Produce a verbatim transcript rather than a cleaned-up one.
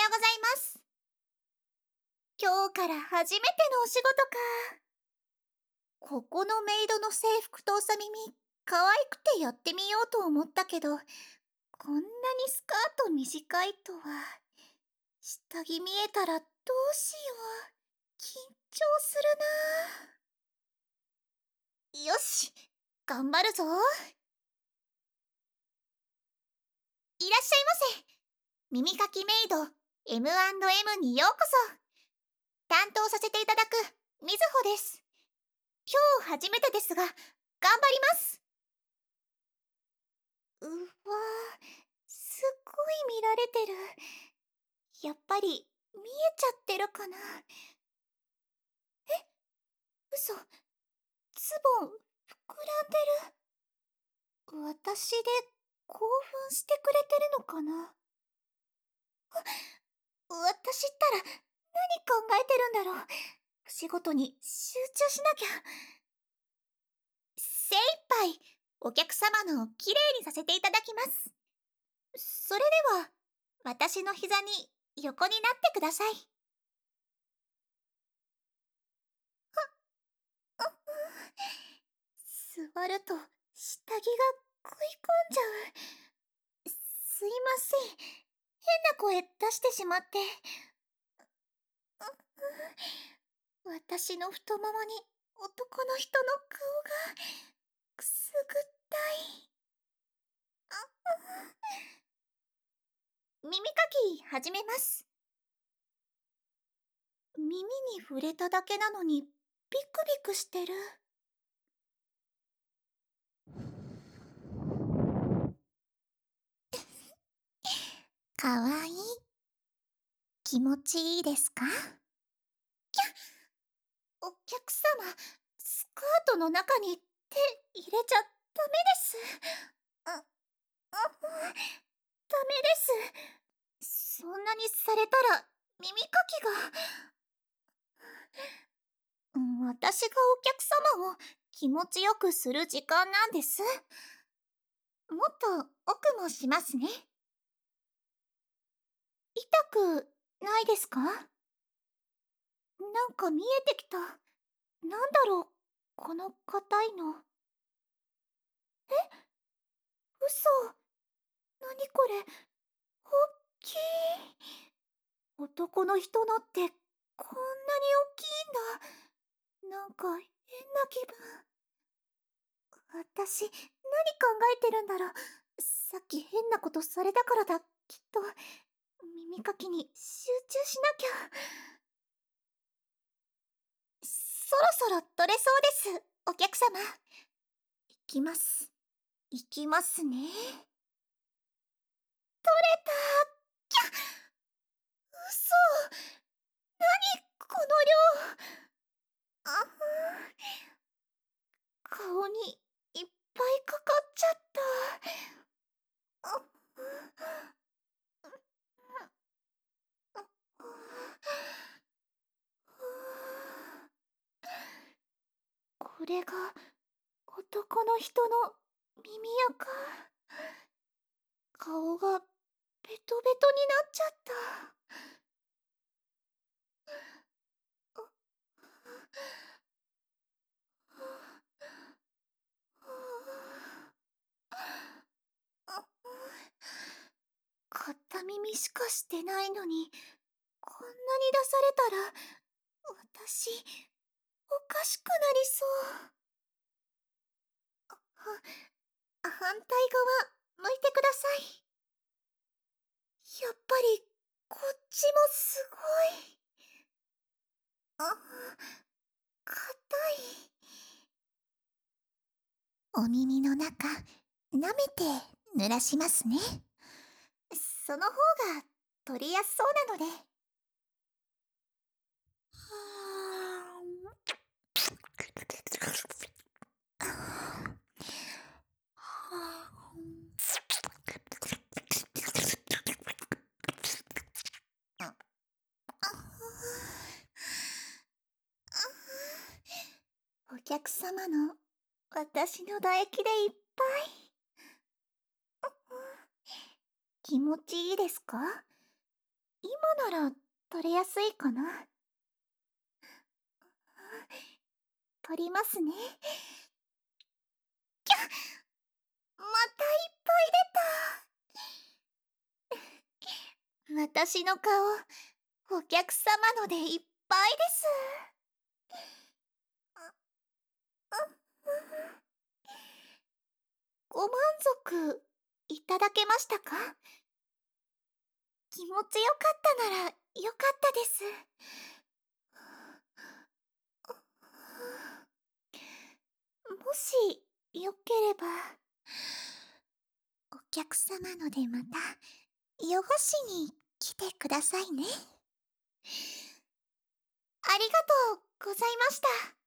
うございます。今日から初めてのお仕事か。ここのメイドの制服とおさ耳、可愛くてやってみようと思ったけど、こんなにスカート短いとは。下着見えたらどうしよう。緊張するな。よし、頑張るぞ。いらっしゃいませ。耳かきメイド エムアンドエム にようこそ。担当させていただくみずほです。今日初めてですが、頑張ります。うわー、すっごい見られてる。やっぱり見えちゃってるかな。え、嘘、ズボン膨らんでる。私で興奮してくれてるのかな。私ったら何考えてるんだろう。お仕事に集中しなきゃ。精一杯お客様のをきれいにさせていただきます。それでは私の膝に横になってください。座ると下着が食い込んじゃう。すいません、変な声出してしまって。私の太ももに男の人の顔がくすぐったい。耳かき始めます。耳に触れただけなのにビクビクしてる。かわいい。気持ちいいですか？お客様、スカートの中に手入れちゃダメです。あ、あ、ダメです。そんなにされたら耳かきが。うん、私がお客様を気持ちよくする時間なんです。もっと奥もしますね。痛くないですか？なんか見えてきた。なんだろう、この硬いの。え、嘘。なにこれ、おっきい。男の人のってこんなに大きいんだ。なんか変な気分。私、何考えてるんだろう。さっき変なことされたからだ、きっと。耳かきに集中しなきゃ。そろそろ取れそうです、お客様。いきます。いきますね。取れた。きゃ、嘘。何この量。あふん、顔にいっぱいかかっちゃった。あふん、これが男の人の耳やか。顔がベトベトになっちゃった。片耳しかしてないのに、こんなに出されたら、私、おかしくなりそう。は、反対側、向いてください。やっぱり、こっちもすごい。あ、硬い。お耳の中、舐めて濡らしますね。その方が取りやすそうなので。お客様の私の唾液でいっぱい。気持ちいいですか？ 今なら取れやすいかな。取りますね。きゃ、またいっぱい出た。私の顔、お客様のでいっぱいです。ご満足いただけましたか？気持ちよかったならよかったです。もしよければ、お客様のでまた汚しに来てくださいね。ありがとうございました。